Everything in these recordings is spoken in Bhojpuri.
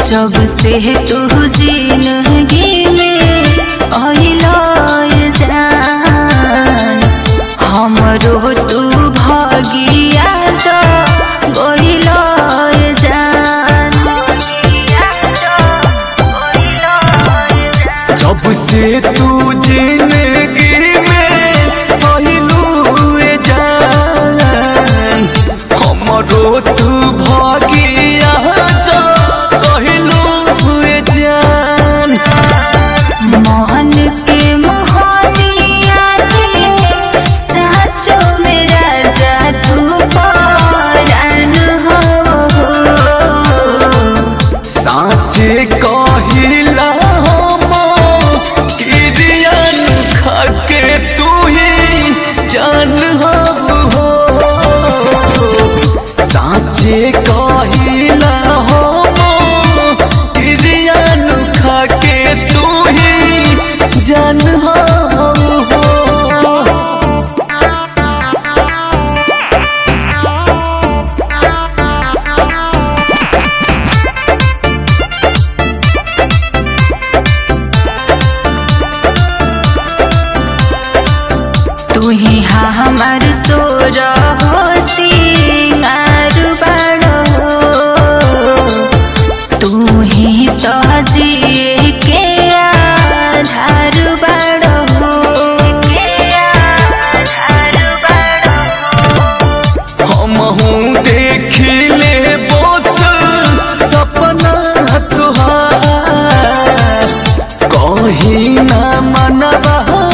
जब से तू जिंदगी में आइला जान हमरो तू भागिया जा गइला जान। जब से तू जिंदगी में आइलू जान हमरो तू भागिया जा गइलू जान। मोहन के मोहनिया के साचो में राजा तू परान हो। साचे कहिला हम किरियन खाके तू ही जान हो। साचे कहिला हम किरियन खाके तू ही जान हो। तू ही हमार सोरा हो सिंगार बड़ो तू ही तो जिए के आधार बड़ो। हमहू देखिले बस सपना तुहार कहीं ना मनवा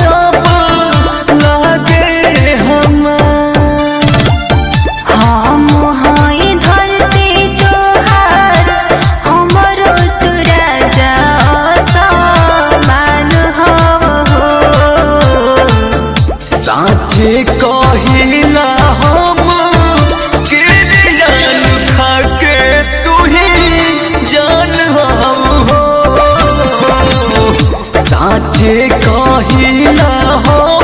लागे हमार। हम हई धरती तोहार हमरो तू राजा समान हो। साचे कहिला हम किरियन खाके तू ही जान हो। साचे कहिला हम